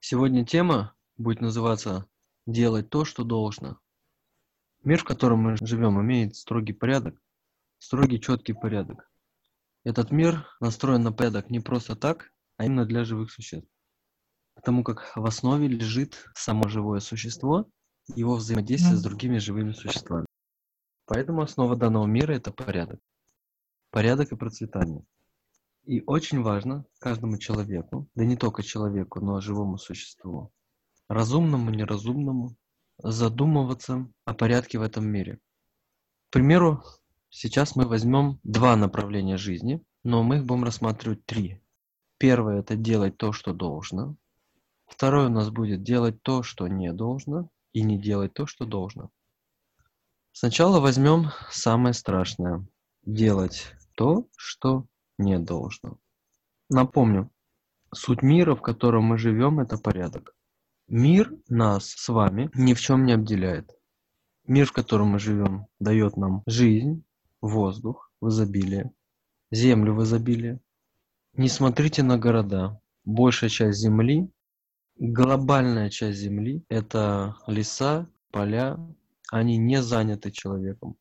Сегодня тема будет называться «Делать то, что должно». Мир, в котором мы живем, имеет строгий порядок, строгий четкий порядок. Этот мир настроен на порядок не просто так, а именно для живых существ. Потому как в основе лежит само живое существо, его взаимодействие с другими живыми существами. Поэтому основа данного мира – это порядок. Порядок и процветание. И очень важно каждому человеку, да не только человеку, но и живому существу, разумному, неразумному, задумываться о порядке в этом мире. К примеру, сейчас мы возьмем два направления жизни, но мы их будем рассматривать три. Первое – это делать то, что должно. Второе у нас будет делать то, что не должно, и не делать то, что должно. Сначала возьмем самое страшное – делать то, что не должно. Напомню, суть мира, в котором мы живем, это порядок. Мир нас с вами ни в чем не обделяет. Мир, в котором мы живем, дает нам жизнь, воздух в изобилии, землю в изобилии. Не смотрите на города. Большая часть земли, глобальная часть земли – это леса, поля, они не заняты человеком.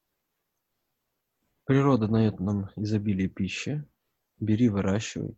Природа дает нам изобилие пищи, бери, выращивай.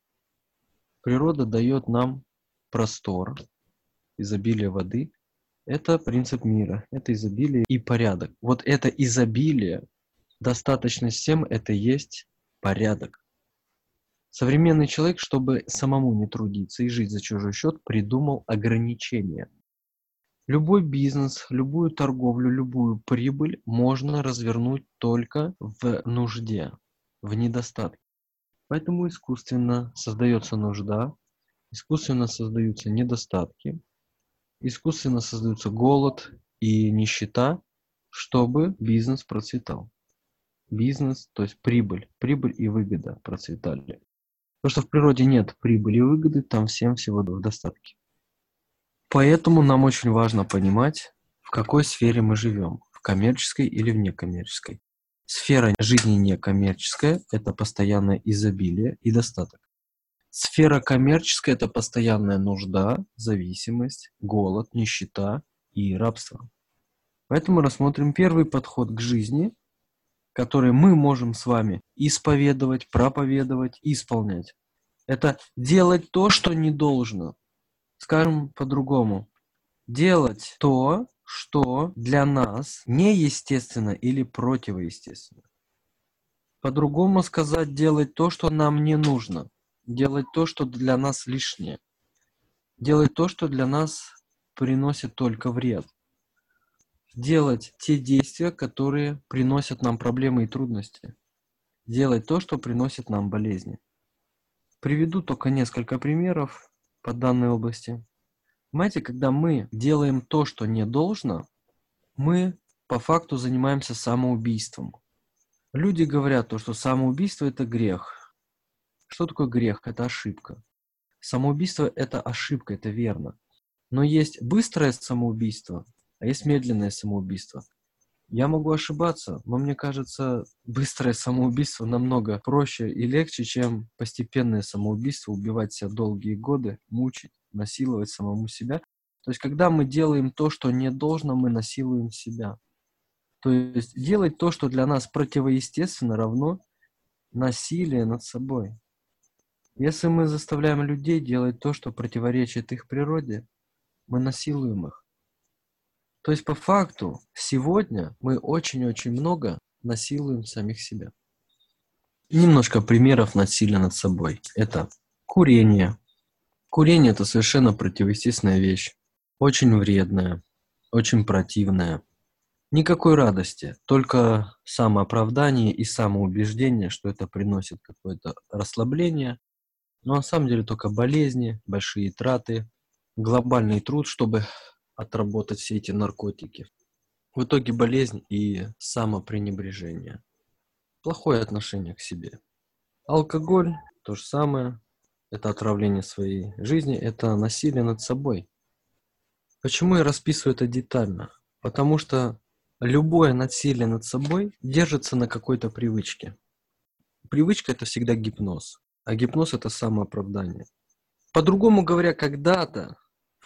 Природа дает нам простор, изобилие воды. Это принцип мира, это изобилие и порядок. Вот это изобилие, достаточность всем, это есть порядок. Современный человек, чтобы самому не трудиться и жить за чужой счет, придумал ограничения. Любой бизнес, любую торговлю, любую прибыль можно развернуть только в нужде, в недостатке. Поэтому искусственно создается нужда, искусственно создаются недостатки, искусственно создается голод и нищета, чтобы бизнес процветал. Бизнес, то есть прибыль и выгода процветали. Потому что в природе нет прибыли и выгоды, там всем всего в достатке. Поэтому нам очень важно понимать, в какой сфере мы живем, в коммерческой или в некоммерческой. Сфера жизни некоммерческая – это постоянное изобилие и достаток. Сфера коммерческая – это постоянная нужда, зависимость, голод, нищета и рабство. Поэтому рассмотрим первый подход к жизни, который мы можем с вами исповедовать, проповедовать, исполнять. Это делать то, что не должно. Скажем по-другому. Делать то, что для нас неестественно или противоестественно. По-другому сказать, делать то, что нам не нужно. Делать то, что для нас лишнее. Делать то, что для нас приносит только вред. Делать те действия, которые приносят нам проблемы и трудности. Делать то, что приносит нам болезни. Приведу только несколько примеров по данной области. Понимаете, когда мы делаем то, что не должно, мы по факту занимаемся самоубийством. Люди говорят, что самоубийство – это грех. Что такое грех? Это ошибка. Самоубийство – это ошибка, это верно. Но есть быстрое самоубийство, а есть медленное самоубийство. Я могу ошибаться, но мне кажется, быстрое самоубийство намного проще и легче, чем постепенное самоубийство, убивать себя долгие годы, мучить, насиловать самому себя. То есть, когда мы делаем то, что не должно, мы насилуем себя. То есть, делать то, что для нас противоестественно, равно насилие над собой. Если мы заставляем людей делать то, что противоречит их природе, мы насилуем их. То есть, по факту, сегодня мы очень-очень много насилуем самих себя. Немножко примеров насилия над собой. Это курение. Курение – это совершенно противоестественная вещь. Очень вредная, очень противная. Никакой радости, только самооправдание и самоубеждение, что это приносит какое-то расслабление. Но на самом деле только болезни, большие траты, глобальный труд, чтобы отработать все эти наркотики. В итоге болезнь и самопренебрежение. Плохое отношение к себе. Алкоголь – то же самое. Это отравление своей жизни, это насилие над собой. Почему я расписываю это детально? Потому что любое насилие над собой держится на какой-то привычке. Привычка – это всегда гипноз, а гипноз – это самооправдание. По-другому говоря, когда-то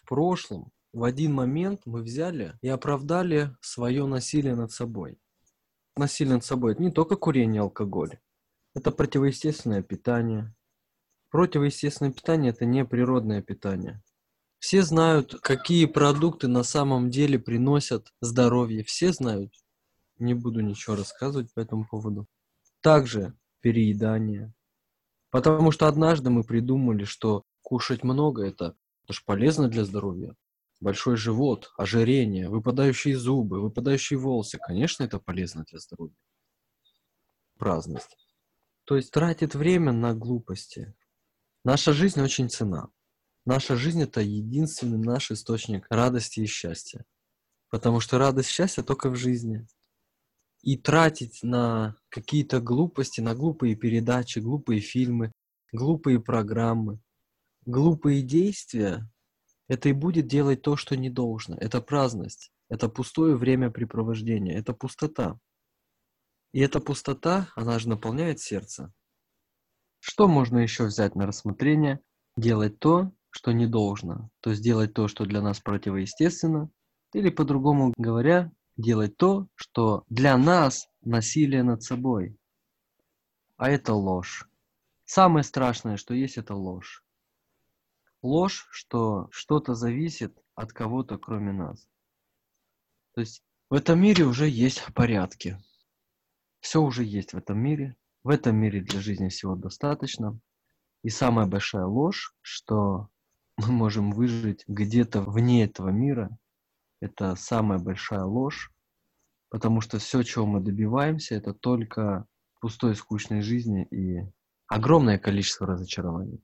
в прошлом, в один момент мы взяли и оправдали свое насилие над собой. Насилие над собой – это не только курение и алкоголь. Это противоестественное питание. Противоестественное питание – это не природное питание. Все знают, какие продукты на самом деле приносят здоровье. Все знают. Не буду ничего рассказывать по этому поводу. Также переедание. Потому что однажды мы придумали, что кушать много – это же полезно для здоровья. Большой живот, ожирение, выпадающие зубы, выпадающие волосы. Конечно, это полезно для здоровья. Праздность. То есть тратит время на глупости. Наша жизнь очень ценна. Наша жизнь – это единственный наш источник радости и счастья. Потому что радость и счастье только в жизни. И тратить на какие-то глупости, на глупые передачи, глупые фильмы, глупые программы, глупые действия – это и будет делать то, что не должно. Это праздность, это пустое времяпрепровождение, это пустота. И эта пустота, она же наполняет сердце. Что можно еще взять на рассмотрение? Делать то, что не должно. То есть делать то, что для нас противоестественно. Или, по-другому говоря, делать то, что для нас насилие над собой. А это ложь. Самое страшное, что есть, это ложь. Ложь, что что-то зависит от кого-то, кроме нас. То есть в этом мире уже есть порядки. Все уже есть в этом мире. В этом мире для жизни всего достаточно. И самая большая ложь, что мы можем выжить где-то вне этого мира, это самая большая ложь, потому что все, чего мы добиваемся, это только пустой, скучной жизни и огромное количество разочарований.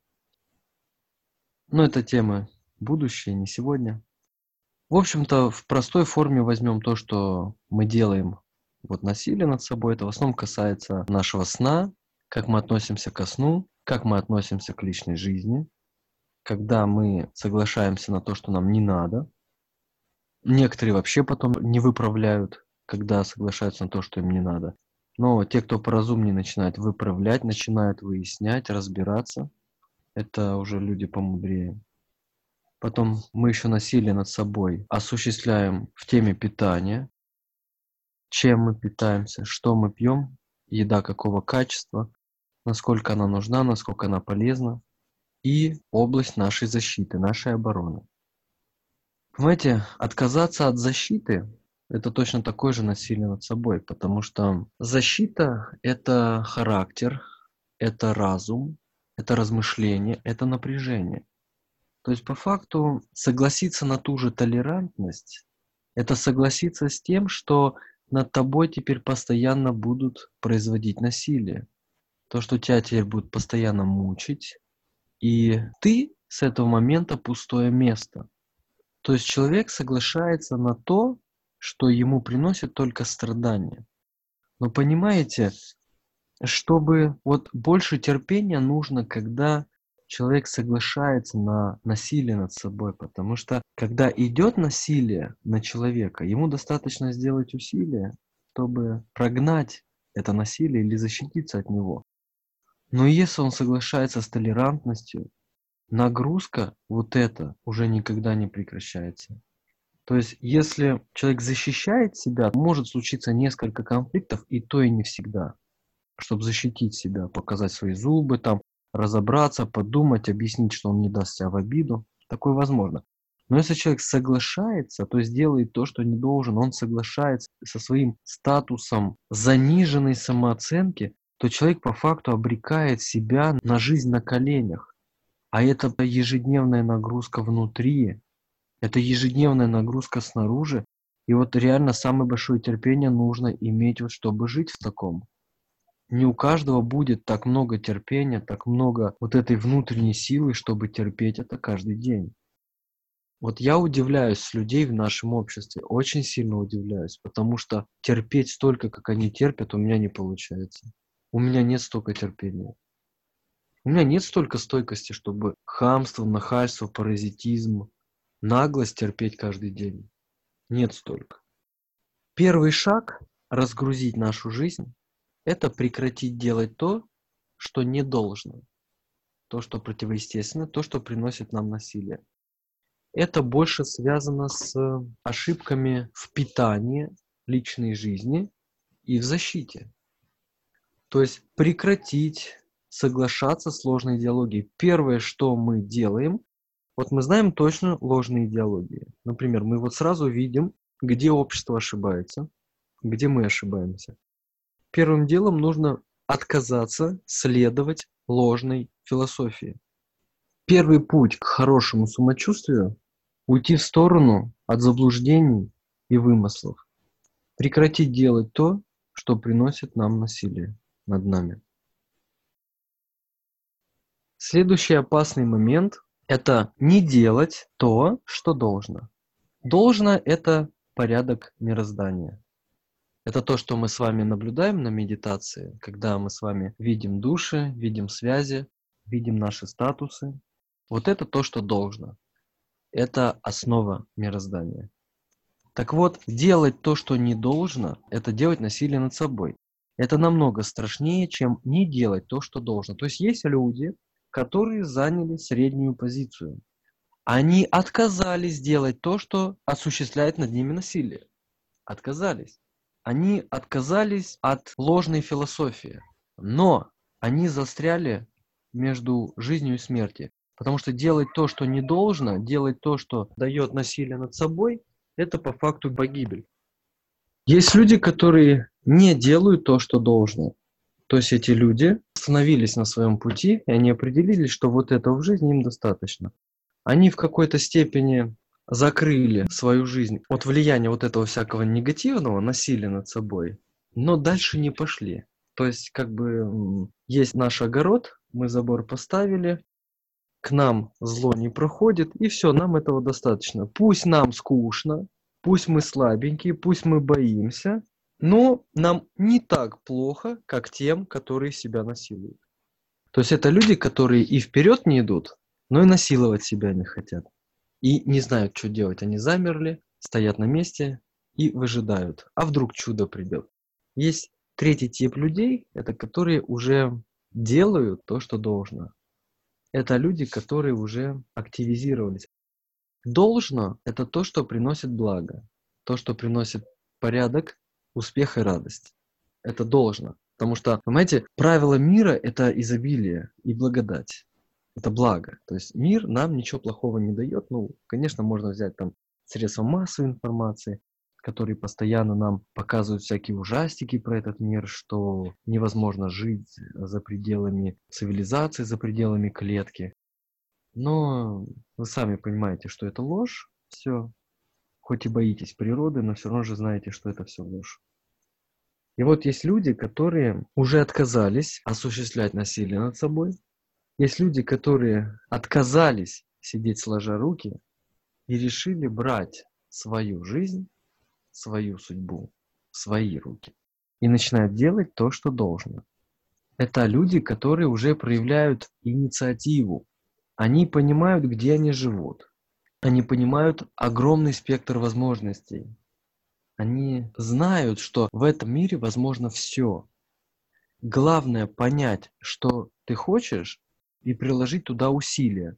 Но это тема будущее, не сегодня. В общем-то, в простой форме возьмем то, что мы делаем. Вот насилие над собой, это в основном касается нашего сна, как мы относимся ко сну, как мы относимся к личной жизни, когда мы соглашаемся на то, что нам не надо. Некоторые вообще потом не выправляют, когда соглашаются на то, что им не надо. Но те, кто поразумнее, начинают выправлять, начинают выяснять, разбираться. Это уже люди помудрее. Потом мы еще насилие над собой осуществляем в теме питания. Чем мы питаемся, что мы пьем, еда какого качества, насколько она нужна, насколько она полезна. И область нашей защиты, нашей обороны. Понимаете, отказаться от защиты – это точно такое же насилие над собой, потому что защита – это характер, это разум, это размышление, это напряжение. То есть по факту согласиться на ту же толерантность – это согласиться с тем, что над тобой теперь постоянно будут производить насилие. То, что тебя теперь будут постоянно мучить, и ты с этого момента пустое место. То есть человек соглашается на то, что ему приносит только страдания. Но понимаете, чтобы вот больше терпения нужно, когда человек соглашается на насилие над собой, потому что когда идет насилие на человека, ему достаточно сделать усилия, чтобы прогнать это насилие или защититься от него. Но если он соглашается с толерантностью, нагрузка вот эта уже никогда не прекращается. То есть, если человек защищает себя, может случиться несколько конфликтов, и то и не всегда. Чтобы защитить себя, показать свои зубы, там, разобраться, подумать, объяснить, что он не даст себя в обиду. Такое возможно. Но если человек соглашается, то есть делает то, что не должен, он соглашается со своим статусом заниженной самооценки, то человек по факту обрекает себя на жизнь на коленях. А это ежедневная нагрузка внутри, это ежедневная нагрузка снаружи. И вот реально самое большое терпение нужно иметь, вот, чтобы жить в таком. Не у каждого будет так много терпения, так много вот этой внутренней силы, чтобы терпеть это каждый день. Вот я удивляюсь с людей в нашем обществе, очень сильно удивляюсь, потому что терпеть столько, как они терпят, у меня не получается. У меня нет столько терпения. У меня нет столько стойкости, чтобы хамство, нахальство, паразитизм, наглость терпеть каждый день. Нет столько. Первый шаг разгрузить нашу жизнь – это прекратить делать то, что не должно, то, что противоестественно, то, что приносит нам насилие. это больше связано с ошибками в питании, личной жизни и в защите. То есть прекратить соглашаться с ложной идеологией. Первое, что мы делаем, вот мы знаем точно ложные идеологии. Например, мы вот сразу видим, где общество ошибается, где мы ошибаемся. Первым делом нужно отказаться следовать ложной философии. Первый путь к хорошему самочувствию – уйти в сторону от заблуждений и вымыслов. Прекратить делать то, что приносит нам насилие над нами. Следующий опасный момент – это не делать то, что должно. Должно – это порядок мироздания. Это то, что мы с вами наблюдаем на медитации, когда мы с вами видим души, видим связи, видим наши статусы. Вот это то, что должно. Это основа мироздания. Так вот, делать то, что не должно, это делать насилие над собой. Это намного страшнее, чем не делать то, что должно. То есть есть люди, которые заняли среднюю позицию. Они отказались делать то, что осуществляет над ними насилие. Отказались. Они отказались от ложной философии. Но они застряли между жизнью и смертью. Потому что делать то, что не должно, делать то, что дает насилие над собой, это по факту погибель. Есть люди, которые не делают то, что должно. То есть эти люди остановились на своем пути, и они определились, что вот этого в жизни им достаточно. Они в какой-то степени закрыли свою жизнь от влияния вот этого всякого негативного насилия над собой, но дальше не пошли. То есть как бы есть наш огород, мы забор поставили, к нам зло не проходит, и все, нам этого достаточно. Пусть нам скучно, пусть мы слабенькие, пусть мы боимся, но нам не так плохо, как тем, которые себя насилуют. То есть это люди, которые и вперед не идут, но и насиловать себя не хотят. И не знают, что делать. Они замерли, стоят на месте и выжидают. А вдруг чудо придет? Есть третий тип людей, это которые уже делают то, что должно. Это люди, которые уже активизировались. Должно – это то, что приносит благо, то, что приносит порядок, успех и радость. Это должно. Потому что, понимаете, правило мира – это изобилие и благодать. Это благо. То есть мир нам ничего плохого не дает. Ну, конечно, можно взять там средства массовой информации, которые постоянно нам показывают всякие ужастики про этот мир, что невозможно жить за пределами цивилизации, за пределами клетки. Но вы сами понимаете, что это ложь. Все. Хоть и боитесь природы, но все равно же знаете, что это все ложь. И вот есть люди, которые уже отказались осуществлять насилие над собой. Есть люди, которые отказались сидеть сложа руки и решили брать свою жизнь, свою судьбу в свои руки. И начинают делать то, что должно. Это люди, которые уже проявляют инициативу. Они понимают, где они живут. Они понимают огромный спектр возможностей. Они знают, что в этом мире возможно все. Главное понять, что ты хочешь, и приложить туда усилия.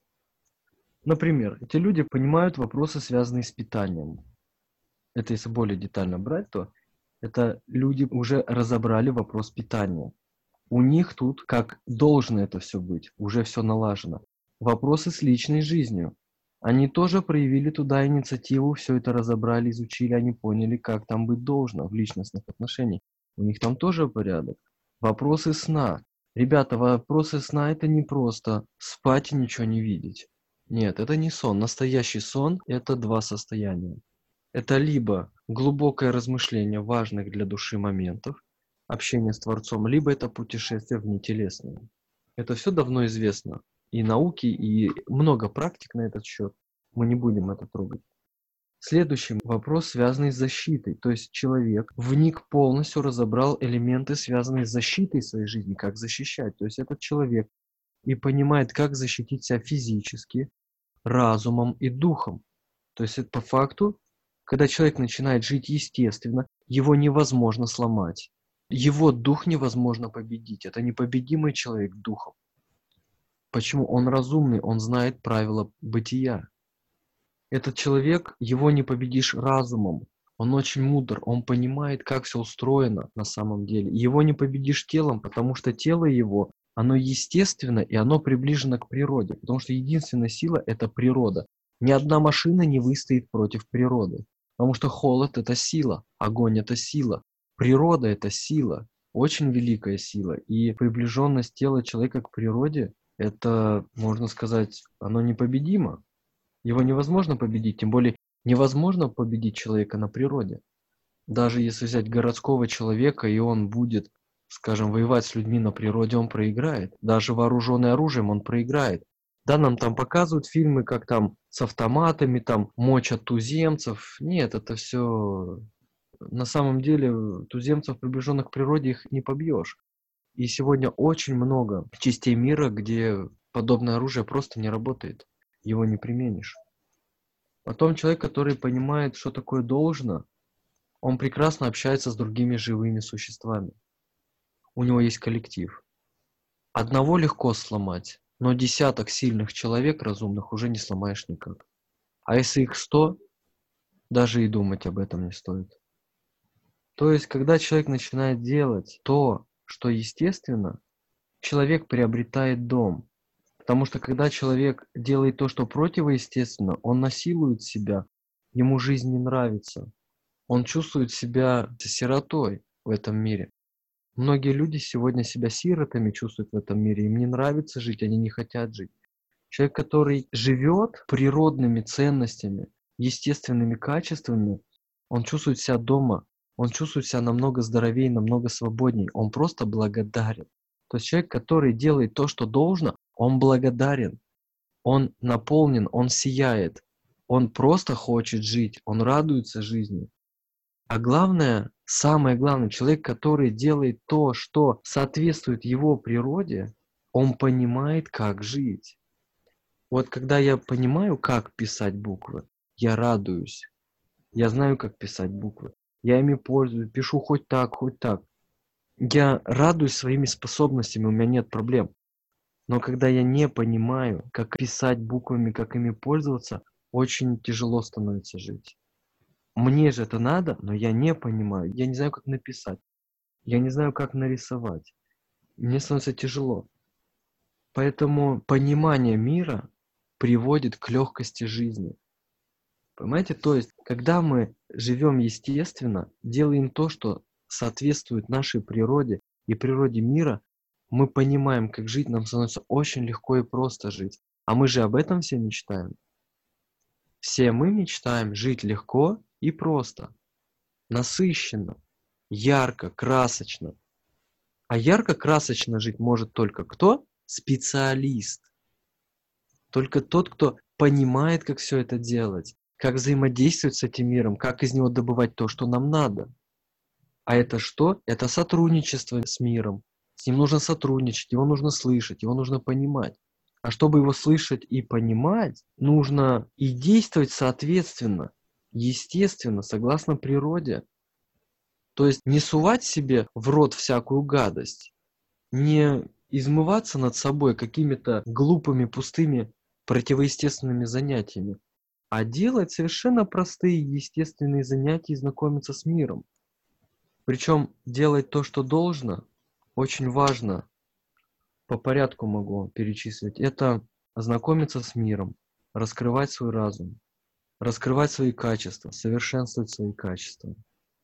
Например, эти люди понимают вопросы, связанные с питанием. Это если более детально брать, то это люди уже разобрали вопрос питания. У них тут как должно это все быть, уже все налажено. Вопросы с личной жизнью. Они тоже проявили туда инициативу, все это разобрали, изучили, они поняли, как там быть должно в личностных отношениях. У них там тоже порядок. Вопросы сна. Ребята, вопросы сна – это не просто спать и ничего не видеть. Нет, это не сон. Настоящий сон – это два состояния. Это либо глубокое размышление важных для души моментов, общение с Творцом, либо это путешествие в нетелесное. Это все давно известно. И науки, и много практик на этот счет. Мы не будем это трогать. Следующий вопрос, связанный с защитой. То есть человек вник полностью, разобрал элементы, связанные с защитой своей жизни, как защищать. То есть этот человек и понимает, как защитить себя физически, разумом и духом. То есть это по факту, когда человек начинает жить естественно, его невозможно сломать. Его дух невозможно победить. Это непобедимый человек духом. Почему? Он разумный, он знает правила бытия. Этот человек, его не победишь разумом. Он очень мудр, он понимает, как все устроено на самом деле. Его не победишь телом, потому что тело его, оно естественно и оно приближено к природе. Потому что единственная сила– это природа. Ни одна машина не выстоит против природы. Потому что холод– это сила, огонь– это сила, природа– это сила, очень великая сила. И приближенность тела человека к природе– это, можно сказать, оно непобедимо. Его невозможно победить, тем более невозможно победить человека на природе. Даже если взять городского человека, и он будет, скажем, воевать с людьми на природе, он проиграет. Даже вооруженный оружием он проиграет. Да, нам там показывают фильмы, как там с автоматами, там мочат туземцев. Нет, это все... На самом деле туземцев, приближенных к природе, их не побьешь. И сегодня очень много частей мира, где подобное оружие просто не работает. Его не применишь. Потом человек, который понимает, что такое должно, он прекрасно общается с другими живыми существами. У него есть коллектив. Одного легко сломать, но десяток сильных человек разумных уже не сломаешь никак. А если их 100, даже и думать об этом не стоит. То есть, когда человек начинает делать то, что естественно, человек приобретает дом. Потому что когда человек делает то, что противоестественно, он насилует себя, ему жизнь не нравится. Он чувствует себя сиротой в этом мире. Многие люди сегодня себя сиротами чувствуют в этом мире. Им не нравится жить, они не хотят жить. Человек, который живет природными ценностями, естественными качествами, он чувствует себя дома, он чувствует себя намного здоровее, намного свободнее. Он просто благодарен. То есть человек, который делает то, что должно, он благодарен. Он наполнен, он сияет. Он просто хочет жить, он радуется жизни. А главное, самое главное, человек, который делает то, что соответствует его природе, он понимает, как жить. Вот когда я понимаю, как писать буквы, я радуюсь. Я знаю, как писать буквы. Я ими пользуюсь, пишу хоть так, хоть так. Я радуюсь своими способностями, у меня нет проблем. Но когда я не понимаю, как писать буквами, как ими пользоваться, очень тяжело становится жить. Мне же это надо, но я не понимаю. Я не знаю, как написать. Я не знаю, как нарисовать. Мне становится тяжело. Поэтому понимание мира приводит к легкости жизни. Понимаете? То есть, когда мы живем естественно, делаем то, что соответствует нашей природе и природе мира, мы понимаем, как жить, нам становится очень легко и просто жить. А мы же об этом все мечтаем. Все мы мечтаем жить легко и просто, насыщенно, ярко, красочно. А ярко-красочно жить может только кто? Специалист. Только тот, кто понимает, как все это делать, как взаимодействовать с этим миром, как из него добывать то, что нам надо. А это что? Это сотрудничество с миром. С ним нужно сотрудничать, его нужно слышать, его нужно понимать. А чтобы его слышать и понимать, нужно и действовать соответственно, естественно, согласно природе. То есть не сувать себе в рот всякую гадость, не измываться над собой какими-то глупыми, пустыми, противоестественными занятиями, а делать совершенно простые, естественные занятия и знакомиться с миром. Причем делать то, что должно, очень важно, по порядку могу перечислить. Это знакомиться с миром, раскрывать свой разум, раскрывать свои качества, совершенствовать свои качества,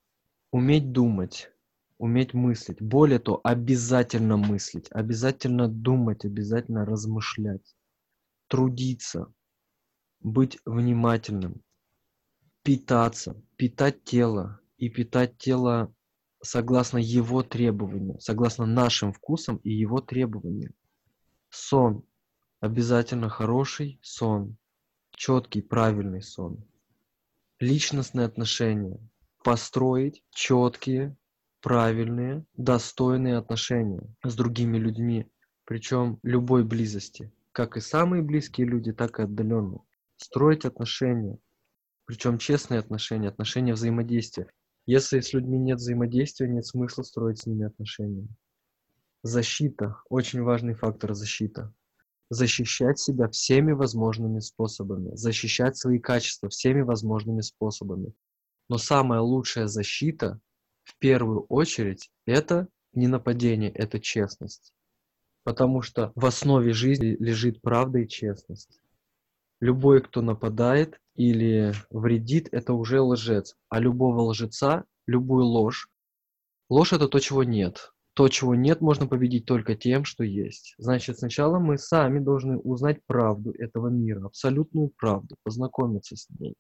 уметь думать, уметь мыслить. Более того, обязательно мыслить, обязательно думать, обязательно размышлять, трудиться, быть внимательным, питаться, питать тело и питать тело согласно его требованиям, согласно нашим вкусам и его требованиям. Сон. Обязательно хороший сон, четкий, правильный сон. Личностные отношения. Построить четкие, правильные, достойные отношения с другими людьми, причем любой близости, как и самые близкие люди, так и отдаленные. Строить отношения, причем честные отношения, отношения взаимодействия. Если с людьми нет взаимодействия, нет смысла строить с ними отношения. Защита, очень важный фактор защита. защищать себя всеми возможными способами, защищать свои качества всеми возможными способами. Но самая лучшая защита, в первую очередь, это не нападение, это честность. Потому что в основе жизни лежит правда и честность. Любой, кто нападает или вредит, это уже лжец. А любого лжеца, любую ложь, ложь это то, чего нет. То, чего нет, можно победить только тем, что есть. Значит, сначала мы сами должны узнать правду этого мира, абсолютную правду, познакомиться с ней.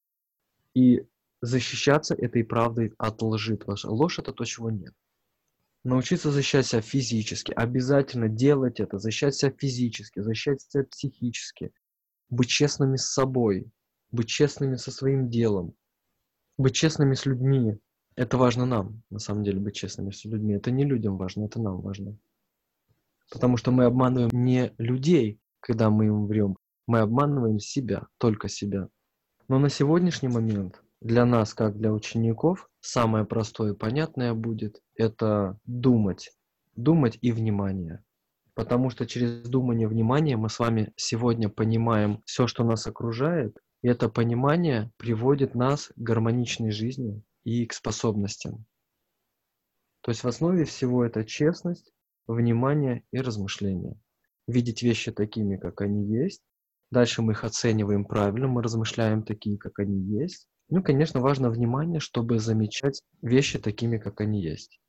И защищаться этой правдой от лжи, потому что ложь это то, чего нет. Научиться защищать себя физически, обязательно делать это, защищать себя физически, защищать себя психически, быть честными с собой, быть честными со своим делом, быть честными с людьми. Это важно нам, на самом деле, быть честными с людьми. Это не людям важно, это нам важно. Потому что мы обманываем не людей, когда мы им врем, мы обманываем себя, только себя. Но на сегодняшний момент для нас, как для учеников, самое простое и понятное будет это думать. Думать и внимание. Потому что через думание и внимание мы с вами сегодня понимаем все, что нас окружает, и это понимание приводит нас к гармоничной жизни и к способностям. То есть в основе всего это честность, внимание и размышление. Видеть вещи такими, как они есть. Дальше мы их оцениваем правильно, мы размышляем такие, как они есть. Ну, конечно, важно внимание, чтобы замечать вещи такими, как они есть.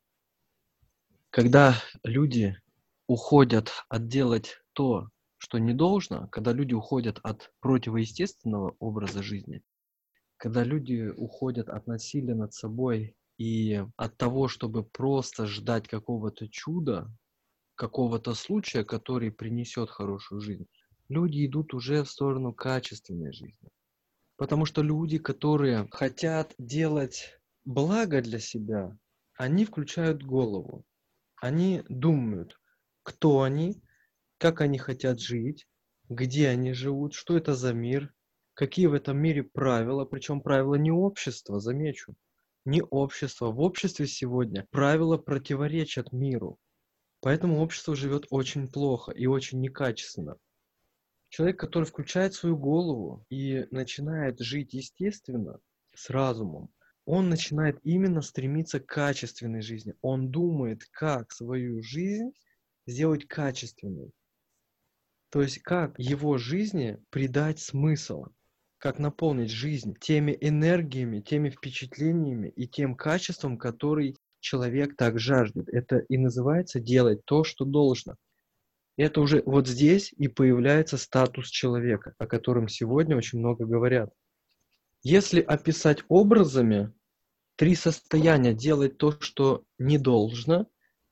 Когда люди уходят от делать то, что не должно, когда люди уходят от противоестественного образа жизни, когда люди уходят от насилия над собой и от того, чтобы просто ждать какого-то чуда, какого-то случая, который принесет хорошую жизнь, люди идут уже в сторону качественной жизни. Потому что люди, которые хотят делать благо для себя, они включают голову. Они думают, кто они, как они хотят жить, где они живут, что это за мир, какие в этом мире правила, причем правила не общества, замечу, не общества. В обществе сегодня правила противоречат миру, поэтому общество живет очень плохо и очень некачественно. Человек, который включает свою голову и начинает жить естественно, с разумом, он начинает именно стремиться к качественной жизни. Он думает, как свою жизнь сделать качественной. То есть, как его жизни придать смысл, как наполнить жизнь теми энергиями, теми впечатлениями и тем качеством, который человек так жаждет. Это и называется делать то, что должно. Это уже вот здесь и появляется статус человека, о котором сегодня очень много говорят. Если описать образами 3 состояния: делать то, что не должно,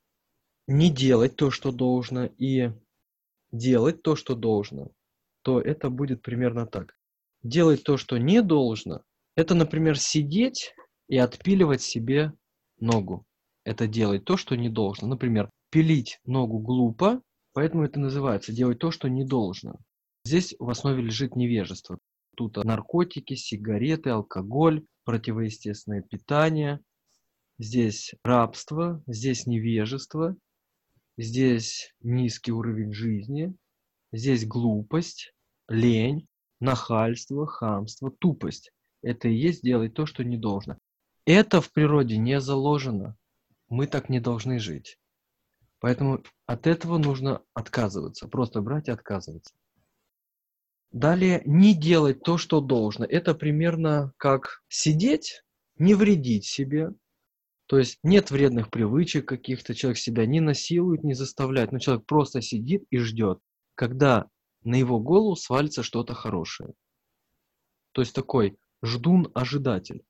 не делать то, что должно, и делать то, что должно, то это будет примерно так. Делать то, что не должно, это, например, сидеть и отпиливать себе ногу. Это делать то, что не должно. Например, пилить ногу глупо, поэтому это называется делать то, что не должно. Здесь в основе лежит невежество. Тут наркотики, сигареты, алкоголь, противоестественное питание. Здесь рабство, здесь невежество, здесь низкий уровень жизни, здесь глупость, лень, нахальство, хамство, тупость. Это и есть делать то, что не должно. Это в природе не заложено. Мы так не должны жить. Поэтому от этого нужно отказываться. Просто брать и отказываться. Далее, не делать то, что должно. Это примерно как сидеть, не вредить себе. То есть нет вредных привычек каких-то, человек себя не насилует, не заставляет, но человек просто сидит и ждет, когда на его голову свалится что-то хорошее. То есть такой ждун-ожидатель.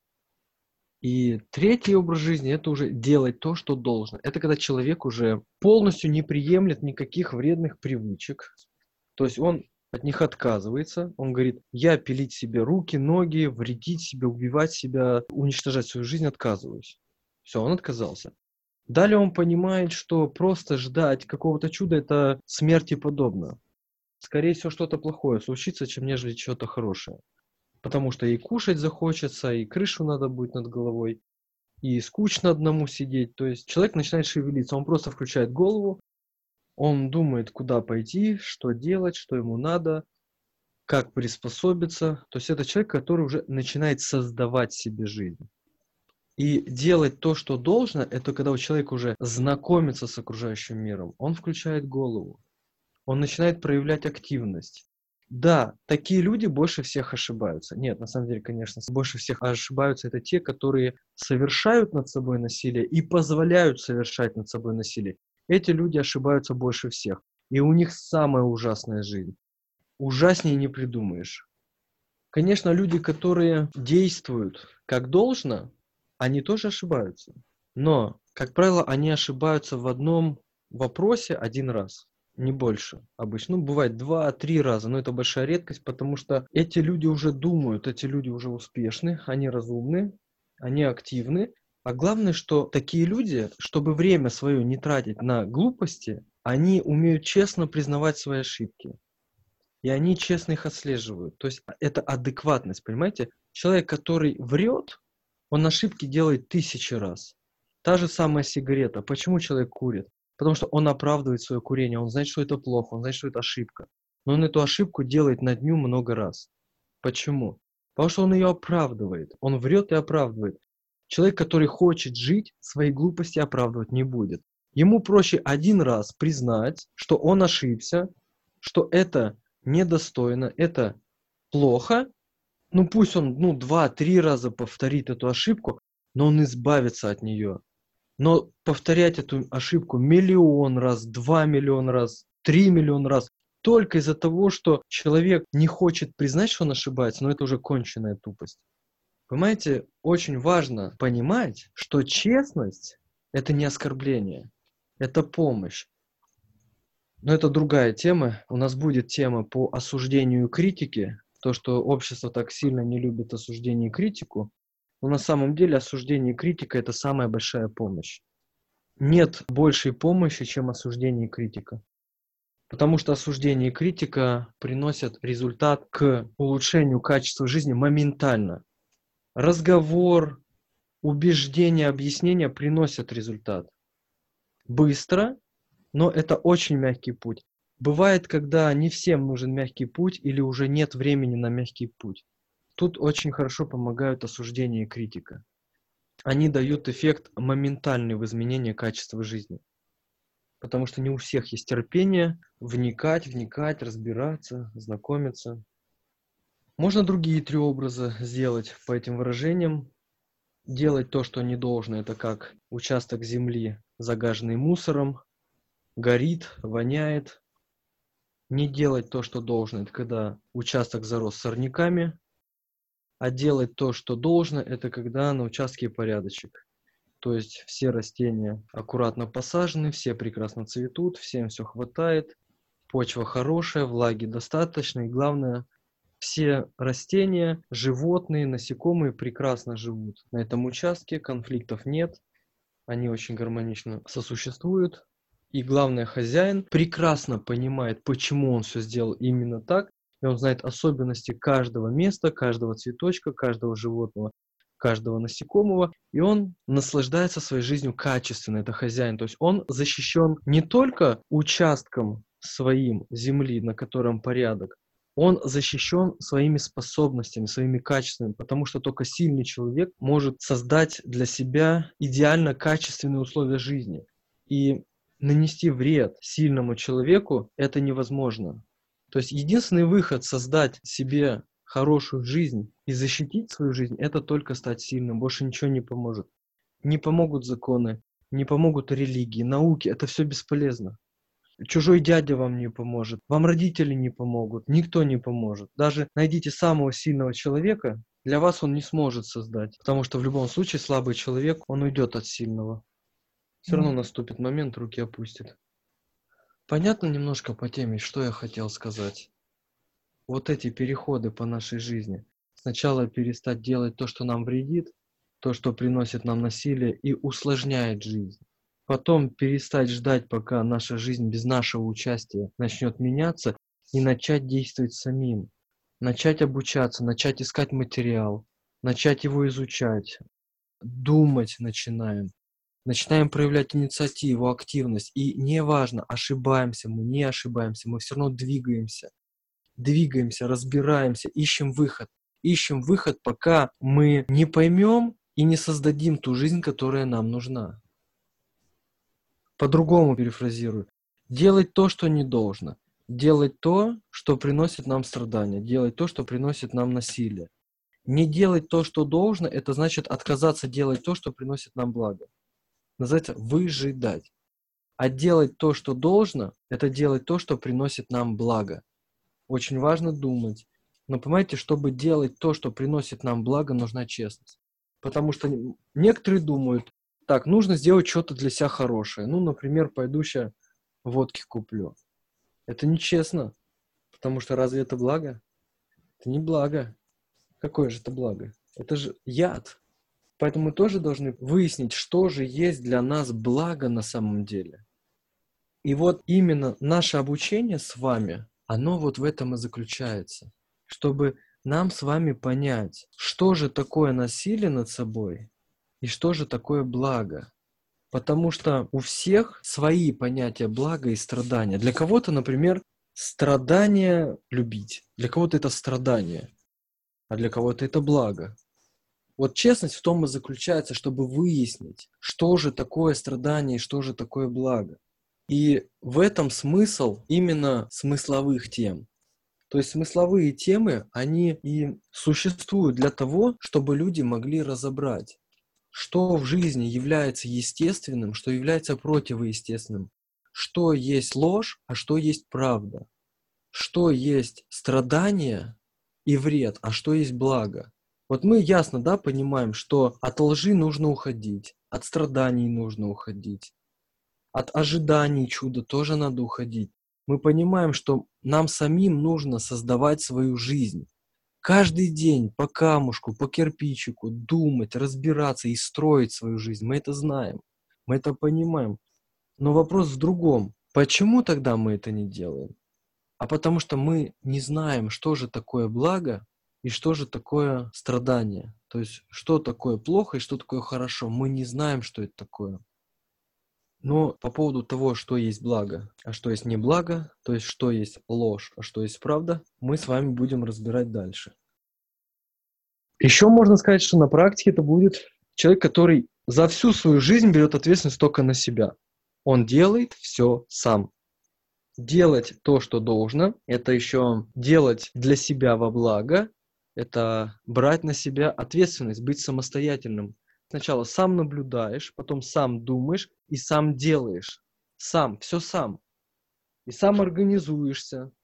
И третий образ жизни – это уже делать то, что должно. Это когда человек уже полностью не приемлет никаких вредных привычек. То есть он от них отказывается. Он говорит, я пилить себе руки, ноги, вредить себе, убивать себя, уничтожать свою жизнь отказываюсь. Все, он отказался. Далее он понимает, что просто ждать какого-то чуда – это смерти подобно. Скорее всего, что-то плохое случится, чем нежели что-то хорошее. Потому что и кушать захочется, и крышу надо будет над головой, и скучно одному сидеть. То есть человек начинает шевелиться, он просто включает голову, Он думает, куда пойти, что делать, что ему надо, как приспособиться. То есть это человек, который уже начинает создавать себе жизнь. И делать то, что должно, это когда у человека уже знакомится с окружающим миром. Он включает голову, он начинает проявлять активность. Да, такие люди больше всех ошибаются. Нет, на самом деле, конечно, больше всех ошибаются это те, которые совершают над собой насилие и позволяют совершать над собой насилие. Эти люди ошибаются больше всех. И у них самая ужасная жизнь. Ужаснее не придумаешь. Конечно, люди, которые действуют как должно, они тоже ошибаются. Но, как правило, они ошибаются в одном вопросе один раз, не больше обычно. Ну, бывает 2-3 раза, но это большая редкость, потому что эти люди уже думают, эти люди уже успешны, они разумны, они активны. А главное, что такие люди, чтобы время свое не тратить на глупости, они умеют честно признавать свои ошибки. И они честно их отслеживают. То есть это адекватность, понимаете? Человек, который врет, он ошибки делает 1000 раз. Та же самая сигарета. Почему человек курит? Потому что он оправдывает свое курение, он знает, что это плохо, он знает, что это ошибка. Но он эту ошибку делает на дню много раз. Почему? Потому что он ее оправдывает. Он врет и оправдывает. Человек, который хочет жить, свои глупости оправдывать не будет. Ему проще один раз признать, что он ошибся, что это недостойно, это плохо. Ну пусть он 2-3 раза повторит эту ошибку, но он избавится от нее. Но повторять эту ошибку миллион раз, 2 миллиона раз, 3 миллиона раз, только из-за того, что человек не хочет признать, что он ошибается, но это уже конченная тупость. Понимаете, очень важно понимать, что честность – это не оскорбление, это помощь. Но это другая тема. У нас будет тема по осуждению и критике. То, что общество так сильно не любит осуждение и критику. Но на самом деле осуждение и критика – это самая большая помощь. Нет большей помощи, чем осуждение и критика. Потому что осуждение и критика приносят результат к улучшению качества жизни моментально. Разговор, убеждение, объяснение приносят результат. Быстро, но это очень мягкий путь. Бывает, когда не всем нужен мягкий путь или уже нет времени на мягкий путь. Тут очень хорошо помогают осуждение и критика. Они дают эффект моментальный в изменении качества жизни. Потому что не у всех есть терпение вникать, разбираться, знакомиться. Можно другие 3 образа сделать по этим выражениям. Делать то, что не должно, это как участок земли, загаженный мусором, горит, воняет. Не делать то, что должно, это когда участок зарос сорняками, а делать то, что должно, это когда на участке порядочек. То есть все растения аккуратно посажены, все прекрасно цветут, всем все хватает, почва хорошая, влаги достаточно, и главное, все растения, животные, насекомые прекрасно живут на этом участке, конфликтов нет, они очень гармонично сосуществуют. И главное, хозяин прекрасно понимает, почему он все сделал именно так, и он знает особенности каждого места, каждого цветочка, каждого животного, каждого насекомого, и он наслаждается своей жизнью качественно, это хозяин. То есть он защищен не только участком своим земли, на котором порядок, он защищен своими способностями, своими качествами, потому что только сильный человек может создать для себя идеально качественные условия жизни. И нанести вред сильному человеку это невозможно. То есть единственный выход создать себе хорошую жизнь и защитить свою жизнь, это только стать сильным, больше ничего не поможет. Не помогут законы, не помогут религии, науки, это все бесполезно. Чужой дядя вам не поможет, вам родители не помогут, никто не поможет. Даже найдите самого сильного человека, для вас он не сможет создать, потому что в любом случае слабый человек, он уйдет от сильного. Все равно наступит момент, руки опустит. Понятно немножко по теме, что я хотел сказать? Вот эти переходы по нашей жизни. Сначала перестать делать то, что нам вредит, то, что приносит нам насилие и усложняет жизнь. Потом перестать ждать, пока наша жизнь без нашего участия начнет меняться, и начать действовать самим. Начать обучаться, начать искать материал, начать его изучать. Думать начинаем. начинаем проявлять инициативу, активность, и неважно, ошибаемся мы, не ошибаемся, мы все равно двигаемся, разбираемся, ищем выход. Ищем выход, пока мы не поймем и не создадим ту жизнь, которая нам нужна. По-другому перефразирую. Делать то, что не должно. Делать то, что приносит нам страдания. Делать то, что приносит нам насилие. Не делать то, что должно, это значит отказаться делать то, что приносит нам благо. Называется выжидать. А делать то, что должно, это делать то, что приносит нам благо. Очень важно думать. Но понимаете, чтобы делать то, что приносит нам благо, нужна честность. Потому что некоторые думают, так, нужно сделать что-то для себя хорошее. Ну, например, пойду сейчас водки куплю. Это нечестно. Потому что разве это благо? Это не благо. Какое же это благо? Это же яд. Поэтому мы тоже должны выяснить, что же есть для нас благо на самом деле. И вот именно наше обучение с вами, оно вот в этом и заключается. Чтобы нам с вами понять, что же такое насилие над собой и что же такое благо. Потому что у всех свои понятия блага и страдания. Для кого-то, например, страдание любить. Для кого-то это страдание, а для кого-то это благо. Вот честность в том и заключается, чтобы выяснить, что же такое страдание и что же такое благо. И в этом смысл именно смысловых тем. То есть смысловые темы, они и существуют для того, чтобы люди могли разобрать, что в жизни является естественным, что является противоестественным, что есть ложь, а что есть правда, что есть страдание и вред, а что есть благо. Вот мы ясно, да, понимаем, что от лжи нужно уходить, от страданий нужно уходить, от ожиданий чуда тоже надо уходить. Мы понимаем, что нам самим нужно создавать свою жизнь. Каждый день по камушку, по кирпичику думать, разбираться и строить свою жизнь. Мы это знаем, мы это понимаем. Но вопрос в другом. Почему тогда мы это не делаем? А потому что мы не знаем, что же такое благо и что же такое страдание. То есть, что такое плохо и что такое хорошо. Мы не знаем, что это такое. Но по поводу того, что есть благо, а что есть не благо, то есть что есть ложь, а что есть правда, мы с вами будем разбирать дальше. Еще можно сказать, что на практике это будет человек, который за всю свою жизнь берет ответственность только на себя. Он делает все сам. Делать то, что должно, это еще делать для себя во благо, это брать на себя ответственность, быть самостоятельным. Сначала сам наблюдаешь, потом сам думаешь и сам делаешь. Сам, все сам. И сам организуешься,